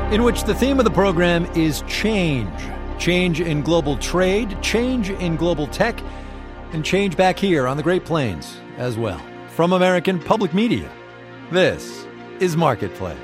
in which the theme of the program is change. Change in global trade, change in global tech, and change back here on the Great Plains as well. From American Public Media, this is Marketplace.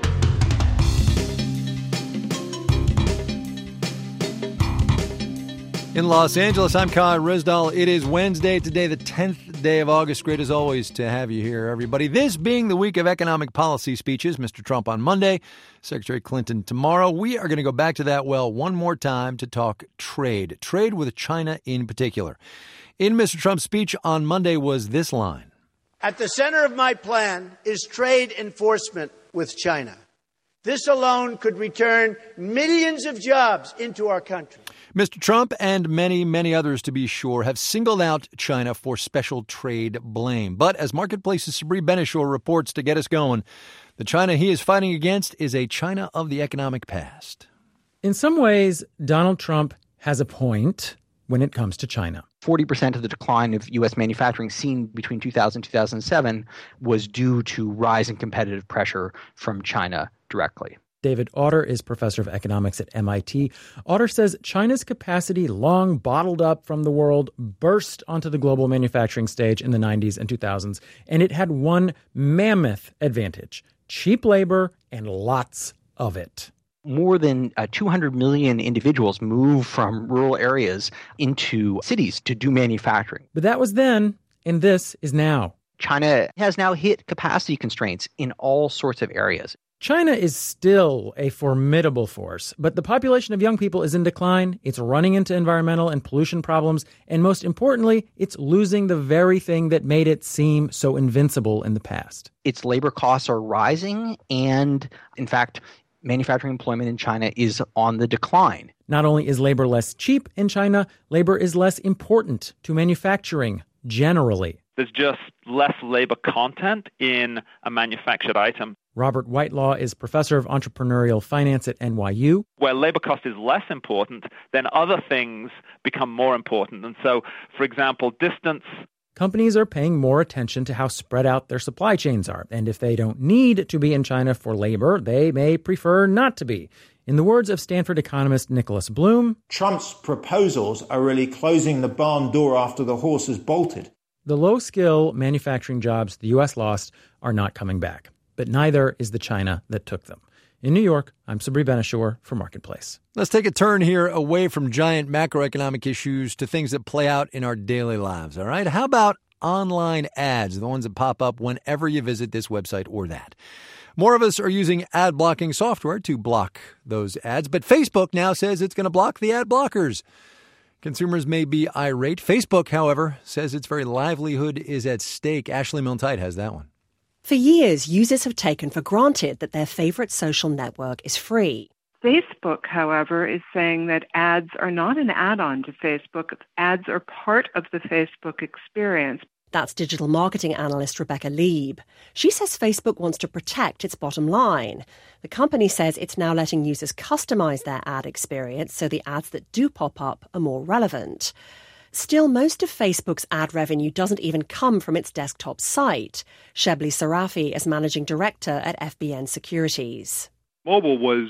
In Los Angeles, I'm Kai Rizdal. It is Wednesday, today the 10th day of August. Great as always to have you here, everybody. This being the week of economic policy speeches, Mr. Trump on Monday, Secretary Clinton tomorrow. We are going to go back to that well one more time to talk trade with China in particular. In Mr. Trump's speech on Monday was this line. At the center of my plan is trade enforcement with China. This alone could return millions of jobs into our country. Mr. Trump and many, many others, to be sure, have singled out China for special trade blame. But as Marketplace's Sabri Benishore reports to get us going, the China he is fighting against is a China of the economic past. In some ways, Donald Trump has a point when it comes to China. 40% of the decline of U.S. manufacturing seen between 2000 and 2007 was due to rising competitive pressure from China directly. David Autor is professor of economics at MIT. Autor says China's capacity, long bottled up from the world, burst onto the global manufacturing stage in the 90s and 2000s, and it had one mammoth advantage: cheap labor and lots of it. More than 200 million individuals moved from rural areas into cities to do manufacturing. But that was then, and this is now. China has now hit capacity constraints in all sorts of areas. China is still a formidable force, but the population of young people is in decline. It's running into environmental and pollution problems. And most importantly, it's losing the very thing that made it seem so invincible in the past. Its labor costs are rising. And in fact, manufacturing employment in China is on the decline. Not only is labor less cheap in China, labor is less important to manufacturing generally. There's just less labor content in a manufactured item. Robert Whitelaw is professor of entrepreneurial finance at NYU. Where labor cost is less important, then other things become more important. And so, for example, distance. Companies are paying more attention to how spread out their supply chains are. And if they don't need to be in China for labor, they may prefer not to be. In the words of Stanford economist Nicholas Bloom, Trump's proposals are really closing the barn door after the horse has bolted. The low-skill manufacturing jobs the U.S. lost are not coming back. But neither is the China that took them. In New York, I'm Sabri Benishore for Marketplace. Let's take a turn here away from giant macroeconomic issues to things that play out in our daily lives, all right? How about online ads, the ones that pop up whenever you visit this website or that? More of us are using ad blocking software to block those ads, but Facebook now says it's going to block the ad blockers. Consumers may be irate. Facebook, however, says its very livelihood is at stake. Ashley Milne-Tyte has that one. For years, users have taken for granted that their favorite social network is free. Facebook, however, is saying that ads are not an add-on to Facebook. Ads are part of the Facebook experience. That's digital marketing analyst Rebecca Lieb. She says Facebook wants to protect its bottom line. The company says it's now letting users customize their ad experience so the ads that do pop up are more relevant. Still, most of Facebook's ad revenue doesn't even come from its desktop site. Shebly Sarafi is managing director at FBN Securities. Mobile was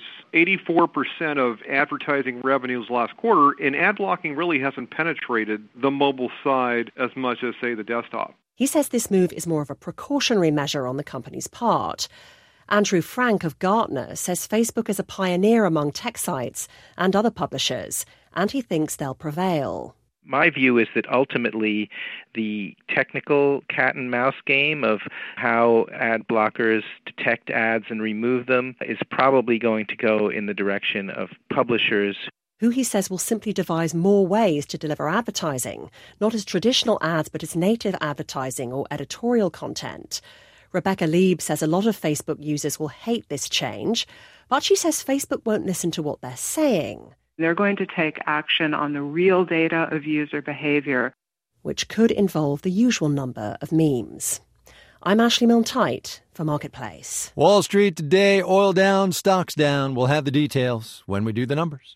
84% of advertising revenues last quarter, and ad blocking really hasn't penetrated the mobile side as much as, say, the desktop. He says this move is more of a precautionary measure on the company's part. Andrew Frank of Gartner says Facebook is a pioneer among tech sites and other publishers, and he thinks they'll prevail. My view is that ultimately the technical cat and mouse game of how ad blockers detect ads and remove them is probably going to go in the direction of publishers, who he says will simply devise more ways to deliver advertising, not as traditional ads but as native advertising or editorial content. Rebecca Lieb says a lot of Facebook users will hate this change, but she says Facebook won't listen to what they're saying. They're going to take action on the real data of user behavior, which could involve the usual number of memes. I'm Ashley Milne-Tyte for Marketplace. Wall Street today, oil down, stocks down. We'll have the details when we do the numbers.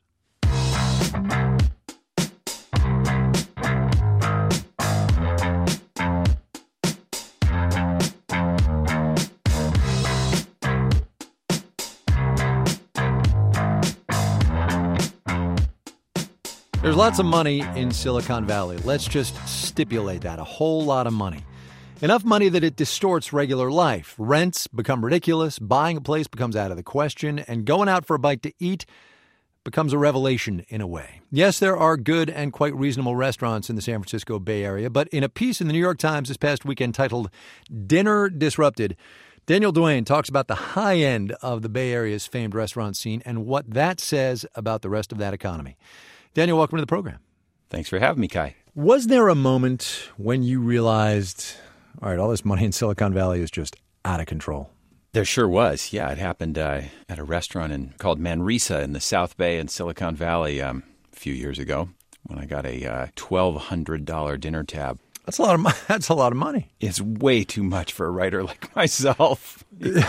There's lots of money in Silicon Valley. Let's just stipulate that. A whole lot of money. Enough money that it distorts regular life. Rents become ridiculous, buying a place becomes out of the question, and going out for a bite to eat becomes a revelation in a way. Yes, there are good and quite reasonable restaurants in the San Francisco Bay Area, but in a piece in the New York Times this past weekend titled Dinner Disrupted, Daniel Duane talks about the high end of the Bay Area's famed restaurant scene and what that says about the rest of that economy. Daniel, welcome to the program. Thanks for having me, Kai. Was there a moment when you realized, all right, all this money in Silicon Valley is just out of control? There sure was. Yeah, it happened at a restaurant called Manresa in the South Bay in Silicon Valley a few years ago when I got a $1,200 dinner tab. That's a lot of money. It's way too much for a writer like myself.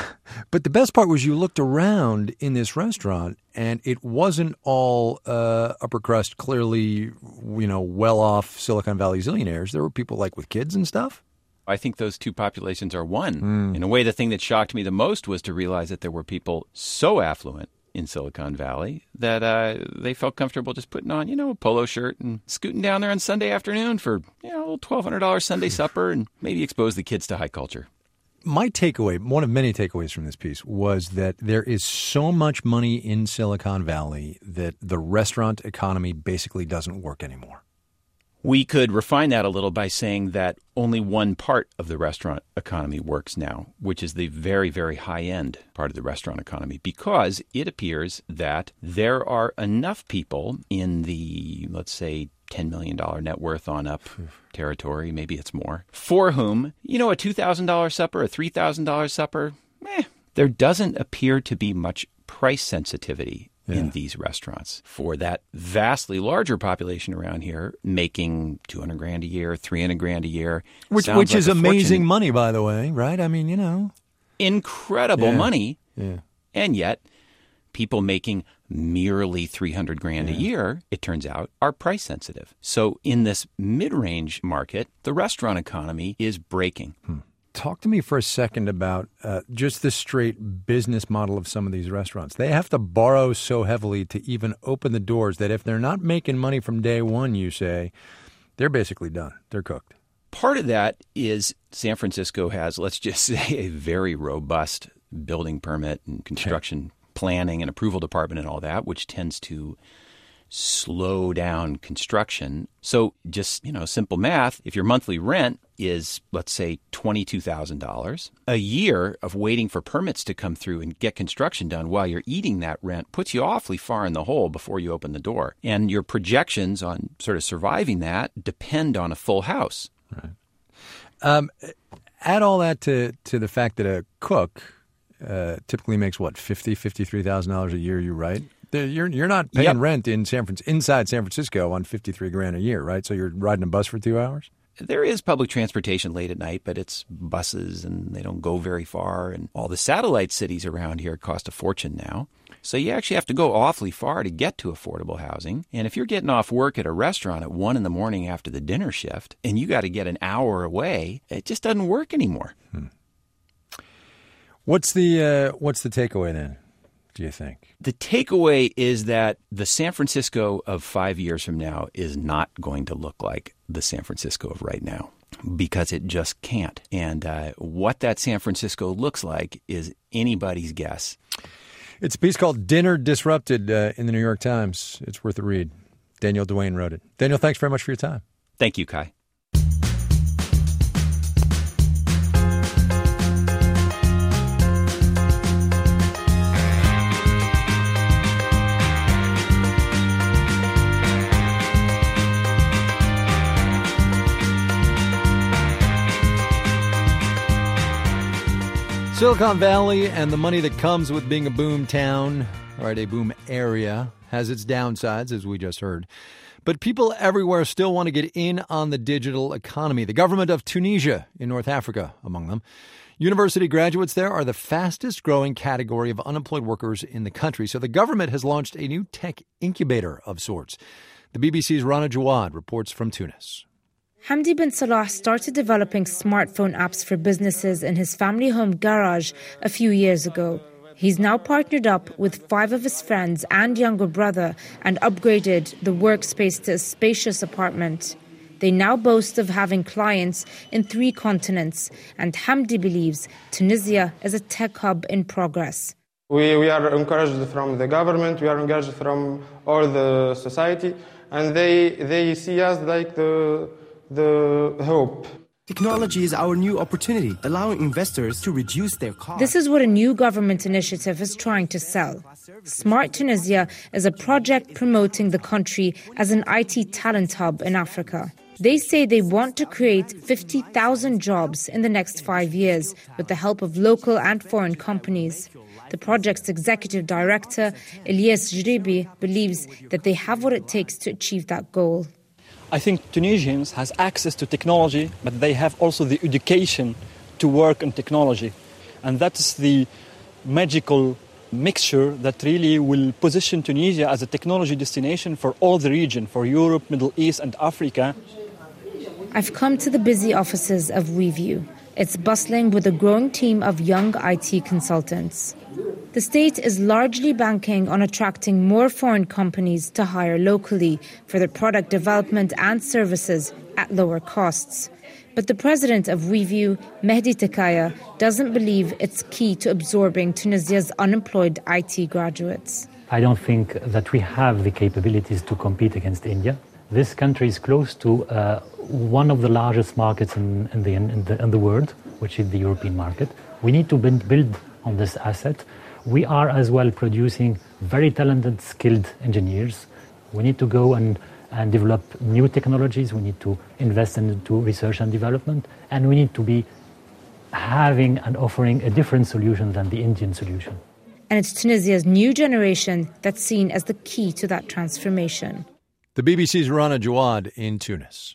But the best part was you looked around in this restaurant, and it wasn't all upper crust, clearly, well-off Silicon Valley zillionaires. There were people like with kids and stuff. I think those two populations are one. In a way, the thing that shocked me the most was to realize that there were people so affluent in Silicon Valley that they felt comfortable just putting on, a polo shirt and scooting down there on Sunday afternoon for, a little $1,200 Sunday supper and maybe expose the kids to high culture. My takeaway, one of many takeaways from this piece, was that there is so much money in Silicon Valley that the restaurant economy basically doesn't work anymore. We could refine that a little by saying that only one part of the restaurant economy works now, which is the very, very high-end part of the restaurant economy, because it appears that there are enough people in the, let's say, $10 million net worth on up territory, maybe it's more, for whom, a $2,000 supper, a $3,000 supper, there doesn't appear to be much price sensitivity in these restaurants. For that vastly larger population around here, making $200,000 a year, $300,000 a year, which is amazing money, by the way, right? I mean, incredible money, and yet people making merely $300,000 a year, it turns out, are price sensitive. So in this mid-range market, the restaurant economy is breaking. Talk to me for a second about just the straight business model of some of these restaurants. They have to borrow so heavily to even open the doors that if they're not making money from day one, you say, they're basically done. They're cooked. Part of that is San Francisco has, let's just say, a very robust building permit and construction planning and approval department and all that, which tends to slow down construction. So just, simple math, if your monthly rent is, let's say, $22,000, a year of waiting for permits to come through and get construction done while you're eating that rent puts you awfully far in the hole before you open the door. And your projections on sort of surviving that depend on a full house. Right. Add all that to the fact that a cook typically makes, $53,000 a year, you right? You're not paying rent inside San Francisco on $53,000 a year, right? So you're riding a bus for 2 hours? There is public transportation late at night, but it's buses and they don't go very far. And all the satellite cities around here cost a fortune now. So you actually have to go awfully far to get to affordable housing. And if you're getting off work at a restaurant at 1 a.m. after the dinner shift and you got to get an hour away, it just doesn't work anymore. What's the takeaway then, do you think? The takeaway is that the San Francisco of 5 years from now is not going to look like the San Francisco of right now, because it just can't. And what that San Francisco looks like is anybody's guess. It's a piece called Dinner Disrupted in the New York Times. It's worth a read. Daniel Duane wrote it. Daniel, thanks very much for your time. Thank you, Kai. Silicon Valley and the money that comes with being a boom town, or a boom area, has its downsides, as we just heard. But people everywhere still want to get in on the digital economy. The government of Tunisia in North Africa, among them. University graduates there are the fastest growing category of unemployed workers in the country. So the government has launched a new tech incubator of sorts. The BBC's Rana Jawad reports from Tunis. Hamdi bin Salah started developing smartphone apps for businesses in his family home garage a few years ago. He's now partnered up with 5 of his friends and younger brother and upgraded the workspace to a spacious apartment. They now boast of having clients in 3 continents, and Hamdi believes Tunisia is a tech hub in progress. We are encouraged from the government, we are encouraged from all the society, and they see us like the hope. Technology is our new opportunity, allowing investors to reduce their costs. This is what a new government initiative is trying to sell. Smart Tunisia is a project promoting the country as an IT talent hub in Africa. They say they want to create 50,000 jobs in the next 5 years with the help of local and foreign companies. The project's executive director, Elias Jribi, believes that they have what it takes to achieve that goal. I think Tunisians has access to technology, but they have also the education to work on technology. And that's the magical mixture that really will position Tunisia as a technology destination for all the region, for Europe, Middle East and Africa. I've come to the busy offices of WeView. It's bustling with a growing team of young IT consultants. The state is largely banking on attracting more foreign companies to hire locally for their product development and services at lower costs. But the president of WeView, Mehdi Tekaya, doesn't believe it's key to absorbing Tunisia's unemployed IT graduates. I don't think that we have the capabilities to compete against India. This country is close to one of the largest markets in the world, which is the European market. We need to build on this asset. We are as well producing very talented, skilled engineers. We need to go and develop new technologies. We need to invest into research and development. And we need to be having and offering a different solution than the Indian solution. And it's Tunisia's new generation that's seen as the key to that transformation. The BBC's Rana Jawad in Tunis.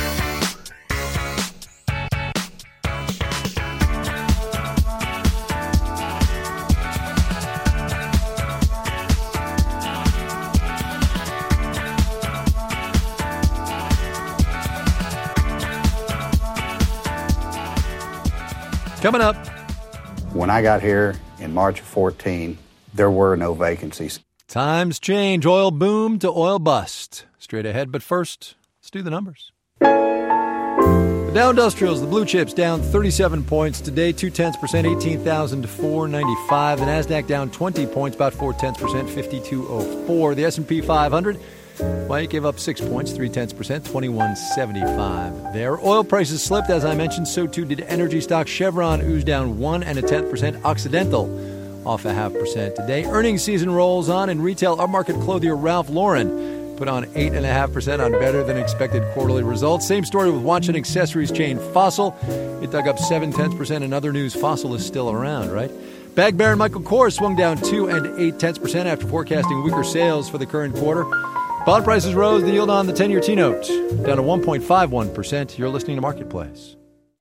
Coming up. When I got here in March of 14, there were no vacancies. Times change. Oil boom to oil bust. Straight ahead, but first, let's do the numbers. The Dow Industrials, the blue chips, down 37 points today, 0.2%, 18,495. The Nasdaq down 20 points, about 0.4%, 5204. The S&P 500, well, it gave up 6 points, 0.3%, 2175. There, oil prices slipped, as I mentioned. So too did energy stocks. Chevron oozed down 1.1%. Occidental off 0.5% today. Earnings season rolls on, and retail upmarket clothier Ralph Lauren put on 8.5% on better-than-expected quarterly results. Same story with watch and accessories chain Fossil. It dug up 0.7%. In other news, Fossil is still around, right? Bag Baron Michael Kors swung down 2.8% after forecasting weaker sales for the current quarter. Bond prices rose. The yield on the 10-year T-note down to 1.51%. You're listening to Marketplace.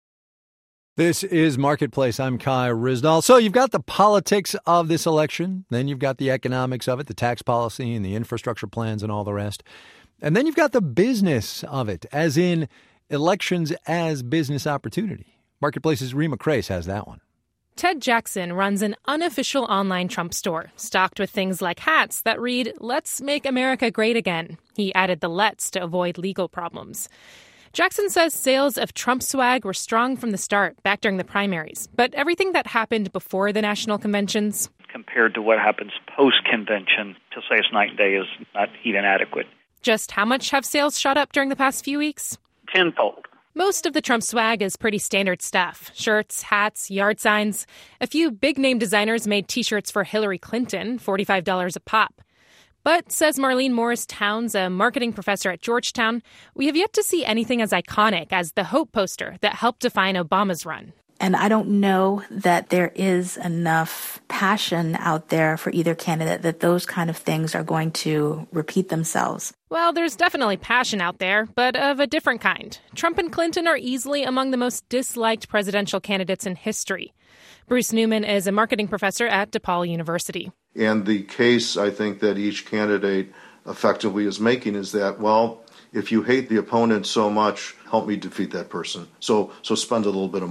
This is Marketplace. I'm Kai Ryssdal. So you've got the politics of this election. Then you've got the economics of it, the tax policy and the infrastructure plans and all the rest. And then you've got the business of it, as in elections as business opportunity. Marketplace's Rima Crace has that one. Ted Jackson runs an unofficial online Trump store, stocked with things like hats that read, "Let's make America great again." He added the "let's" to avoid legal problems. Jackson says sales of Trump swag were strong from the start, back during the primaries. But everything that happened before the national conventions, compared to what happens post-convention, to say it's night and day is not even adequate. Just how much have sales shot up during the past few weeks? Tenfold. Most of the Trump swag is pretty standard stuff. Shirts, hats, yard signs. A few big-name designers made T-shirts for Hillary Clinton, $45 a pop. But, says Marlene Morris-Towns, a marketing professor at Georgetown, we have yet to see anything as iconic as the Hope poster that helped define Obama's run. And I don't know that there is enough passion out there for either candidate that those kind of things are going to repeat themselves. Well, there's definitely passion out there, but of a different kind. Trump and Clinton are easily among the most disliked presidential candidates in history. Bruce Newman is a marketing professor at DePaul University. And the case, I think, that each candidate effectively is making is that, well, if you hate the opponent so much, help me defeat that person. So spend a little bit of money.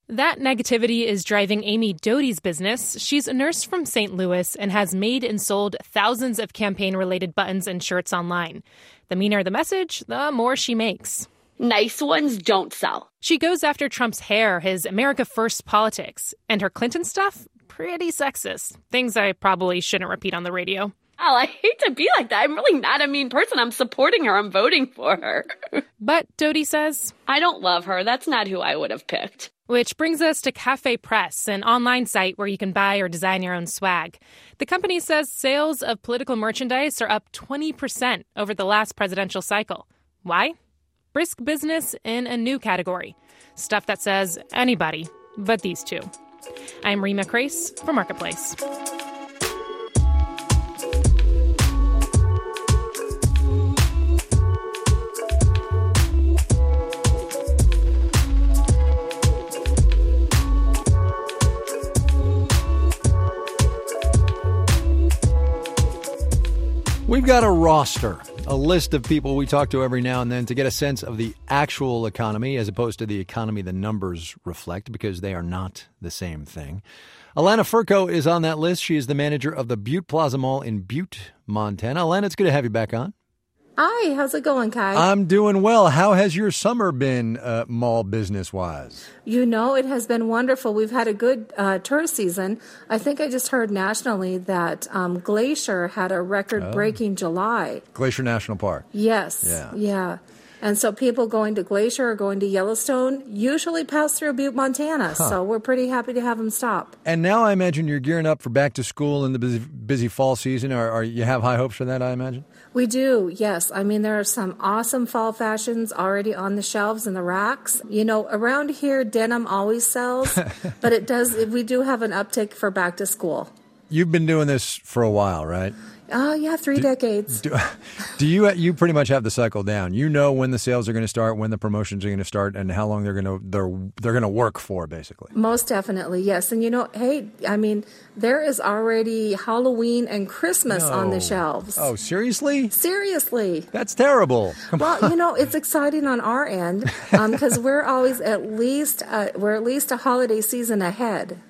That negativity is driving Amy Doty's business. She's a nurse from St. Louis and has made and sold thousands of campaign-related buttons and shirts online. The meaner the message, the more she makes. Nice ones don't sell. She goes after Trump's hair, his America First politics, and her Clinton stuff, pretty sexist. Things I probably shouldn't repeat on the radio. Oh, I hate to be like that. I'm really not a mean person. I'm supporting her. I'm voting for her. But Doty says, I don't love her. That's not who I would have picked. Which brings us to Cafe Press, an online site where you can buy or design your own swag. The company says sales of political merchandise are up 20% over the last presidential cycle. Why? Brisk business in a new category. Stuff that says anybody but these two. I'm Rima Crace for Marketplace. We've got a roster, a list of people we talk to every now and then to get a sense of the actual economy as opposed to the economy the numbers reflect, because they are not the same thing. Alana Furco is on that list. She is the manager of the Butte Plaza Mall in Butte, Montana. Alana, it's good to have you back on. Hi, how's it going, Kai? I'm doing well. How has your summer been mall business-wise? You know, it has been wonderful. We've had a good tourist season. I think I just heard nationally that Glacier had a record-breaking July. Glacier National Park. Yes. Yeah. And so people going to Glacier or going to Yellowstone usually pass through Butte, Montana. So we're pretty happy to have them stop. And now I imagine you're gearing up for back to school in the busy fall season. Or you have high hopes for that, I imagine? We do, yes. I mean, there are some awesome fall fashions already on the shelves and the racks. You know, around here, denim always sells, but we do have an uptick for back to school. You've been doing this for a while, right? Oh, yeah, 3 decades. Do you pretty much have the cycle down? You know when the sales are going to start, when the promotions are going to start, and how long they're going to work for, basically. Most definitely, yes. And you know, hey, I mean, there is already Halloween and Christmas on the shelves. Oh, seriously? Seriously. That's terrible. Well, you know, it's exciting on our end because we're always at least a holiday season ahead.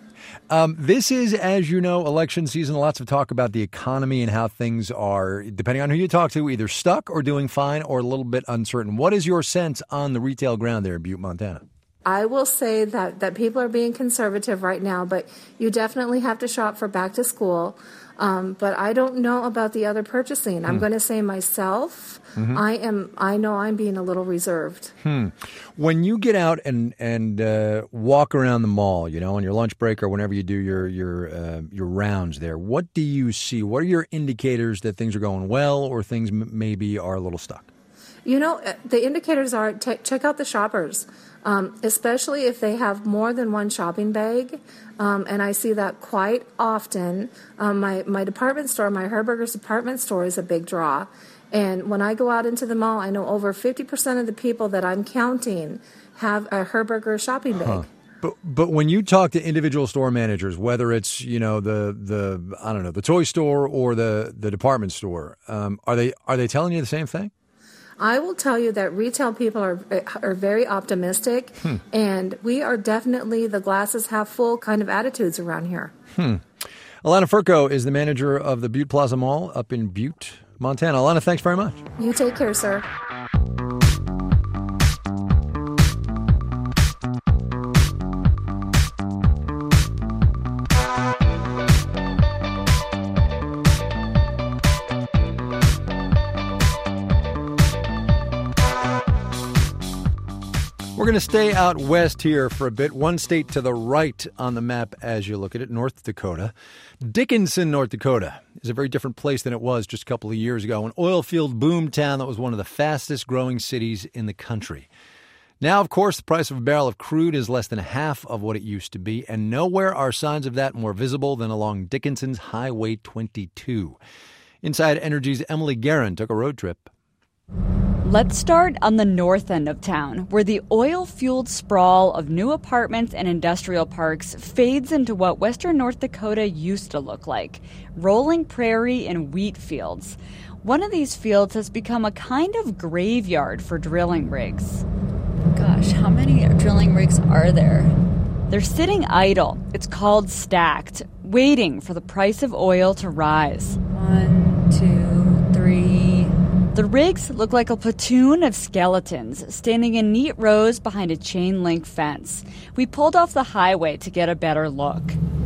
This is, as you know, election season. Lots of talk about the economy and how things are, depending on who you talk to, either stuck or doing fine or a little bit uncertain. What is your sense on the retail ground there in Butte, Montana? I will say that people are being conservative right now, but you definitely have to shop for back to school. But I don't know about the other purchasing. I'm going to say myself, I know I'm being a little reserved. When you get out and walk around the mall, you know, on your lunch break or whenever you do your rounds there, what do you see? What are your indicators that things are going well or things maybe are a little stuck? You know, the indicators are check out the shoppers, especially if they have more than one shopping bag. And I see that quite often. My department store, my Herberger's department store, is a big draw. And when I go out into the mall, I know over 50% of the people that I'm counting have a Herberger shopping bag. But when you talk to individual store managers, whether it's, you know, the toy store or the department store, are they telling you the same thing? I will tell you that retail people are very optimistic, and we are definitely the glasses half full kind of attitudes around here. Alana Furco is the manager of the Butte Plaza Mall up in Butte, Montana. Alana, thanks very much. You take care, sir. We're going to stay out west here for a bit. One state to the right on the map as you look at it, North Dakota. Dickinson, North Dakota is a very different place than it was just a couple of years ago. An oil field boom town that was one of the fastest growing cities in the country. Now, of course, the price of a barrel of crude is less than half of what it used to be, and nowhere are signs of that more visible than along Dickinson's Highway 22. Inside Energy's Emily Guerin took a road trip. Let's start on the north end of town, where the oil-fueled sprawl of new apartments and industrial parks fades into what western North Dakota used to look like, rolling prairie and wheat fields. One of these fields has become a kind of graveyard for drilling rigs. Gosh, how many drilling rigs are there? They're sitting idle. It's called stacked, waiting for the price of oil to rise. 1, 2, 3. The rigs look like a platoon of skeletons standing in neat rows behind a chain-link fence. We pulled off the highway to get a better look.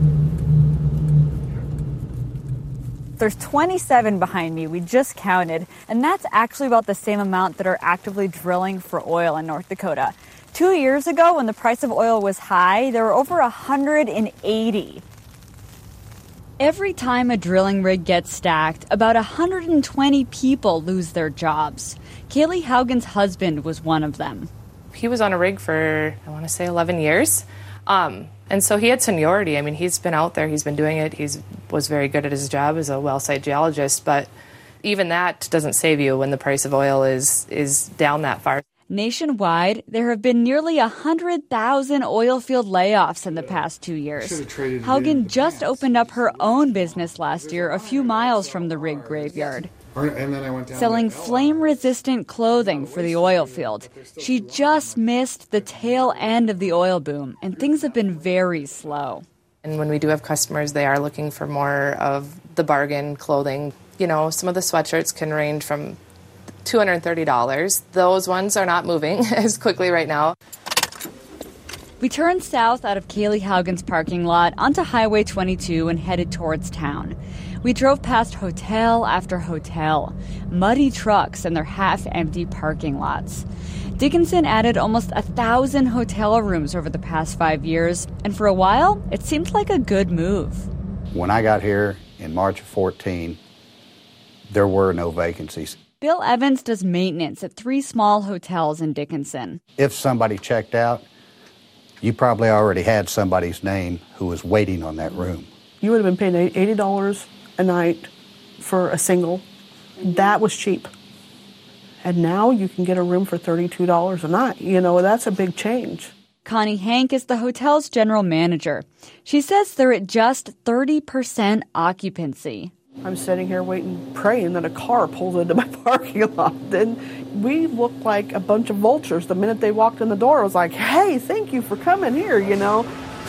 There's 27 behind me, we just counted, and that's actually about the same amount that are actively drilling for oil in North Dakota. 2 years ago, when the price of oil was high, there were over 180. Every time a drilling rig gets stacked, about 120 people lose their jobs. Kaylee Haugen's husband was one of them. He was on a rig for, I want to say, 11 years. And so he had seniority. I mean, he's been out there, he's been doing it. He was very good at his job as a well site geologist. But even that doesn't save you when the price of oil is down that far. Nationwide, there have been nearly 100,000 oil field layoffs in the past 2 years. Haugen just opened up her own business last year a few miles from the rig graveyard. And then I went down selling flame-resistant clothing for the oil field. She just missed the tail end of the oil boom, and things have been very slow. And when we do have customers, they are looking for more of the bargain clothing. You know, some of the sweatshirts can range from $230. Those ones are not moving as quickly right now. We turned south out of Kaylee Haugen's parking lot onto Highway 22 and headed towards town. We drove past hotel after hotel, muddy trucks and their half-empty parking lots. Dickinson added almost 1,000 hotel rooms over the past 5 years, and for a while, it seemed like a good move. When I got here in March of 14, there were no vacancies. Bill Evans does maintenance at 3 small hotels in Dickinson. If somebody checked out, you probably already had somebody's name who was waiting on that room. You would have been paying $80 a night for a single. That was cheap. And now you can get a room for $32 a night. You know, that's a big change. Connie Hank is the hotel's general manager. She says they're at just 30% occupancy. I'm sitting here waiting, praying that a car pulls into my parking lot. Then we looked like a bunch of vultures. The minute they walked in the door, I was like, hey, thank you for coming here, you know.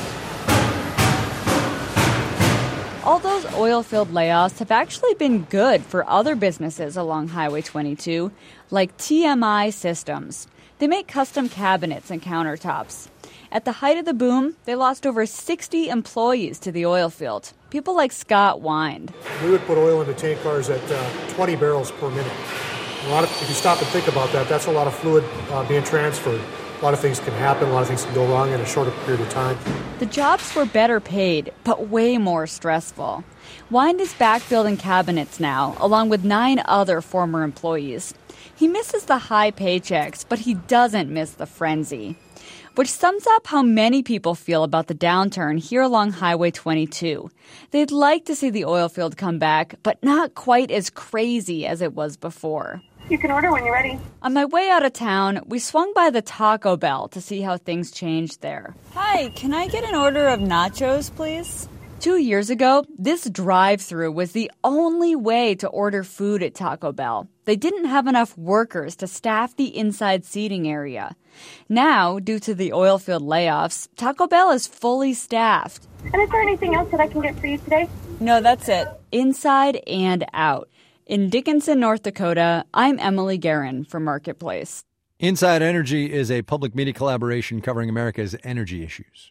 All those oil-field layoffs have actually been good for other businesses along Highway 22, like TMI Systems. They make custom cabinets and countertops. At the height of the boom, they lost over 60 employees to the oil field. People like Scott Wind. We would put oil into tank cars at 20 barrels per minute. If you stop and think about that, that's a lot of fluid being transferred. A lot of things can happen, a lot of things can go wrong in a shorter period of time. The jobs were better paid, but way more stressful. Wind is back building cabinets now, along with 9 other former employees. He misses the high paychecks, but he doesn't miss the frenzy. Which sums up how many people feel about the downturn here along Highway 22. They'd like to see the oil field come back, but not quite as crazy as it was before. You can order when you're ready. On my way out of town, we swung by the Taco Bell to see how things changed there. Hi, can I get an order of nachos, please? 2 years ago, this drive-thru was the only way to order food at Taco Bell. They didn't have enough workers to staff the inside seating area. Now, due to the oil field layoffs, Taco Bell is fully staffed. And is there anything else that I can get for you today? No, that's it. Inside and out. In Dickinson, North Dakota, I'm Emily Guerin for Marketplace. Inside Energy is a public media collaboration covering America's energy issues.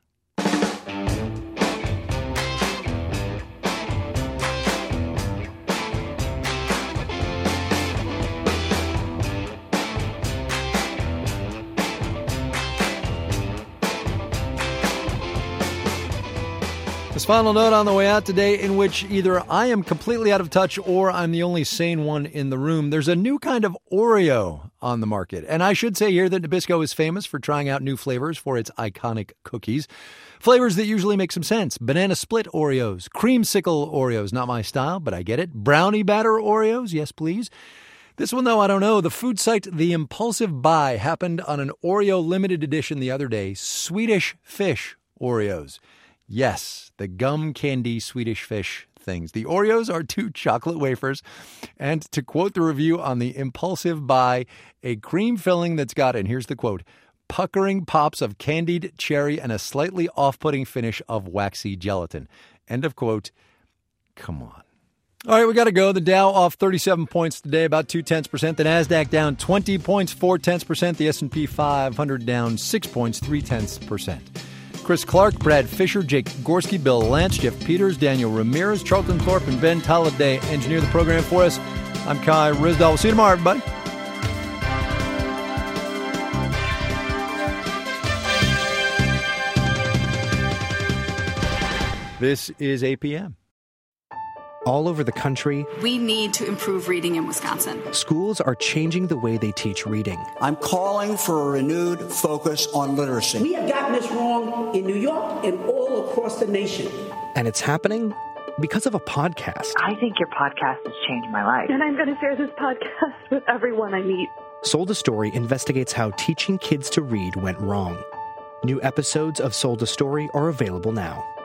This final note on the way out today, in which either I am completely out of touch or I'm the only sane one in the room. There's a new kind of Oreo on the market. And I should say here that Nabisco is famous for trying out new flavors for its iconic cookies. Flavors that usually make some sense. Banana split Oreos, creamsicle Oreos, not my style, but I get it. Brownie batter Oreos, yes please. This one, though, I don't know. The food site The Impulsive Buy happened on an Oreo limited edition the other day. Swedish Fish Oreos. Yes, the gum candy Swedish Fish things. The Oreos are 2 chocolate wafers. And to quote the review on The Impulsive Buy, a cream filling that's got, and here's the quote, puckering pops of candied cherry and a slightly off-putting finish of waxy gelatin. End of quote. Come on. All right, we got to go. The Dow off 37 points today, about 0.2%. The Nasdaq down 20 points, 0.4%. The S&P 500 down 6 points, 0.3%. Chris Clark, Brad Fisher, Jake Gorski, Bill Lance, Jeff Peters, Daniel Ramirez, Charlton Thorpe, and Ben Talladay engineer the program for us. I'm Kai Ryssdal. We'll see you tomorrow, everybody. This is APM. All over the country, we need to improve reading in Wisconsin. Schools are changing the way they teach reading. I'm calling for a renewed focus on literacy. We have gotten this wrong in New York and all across the nation. And it's happening because of a podcast. I think your podcast has changed my life. And I'm going to share this podcast with everyone I meet. Sold a Story investigates how teaching kids to read went wrong. New episodes of Sold a Story are available now.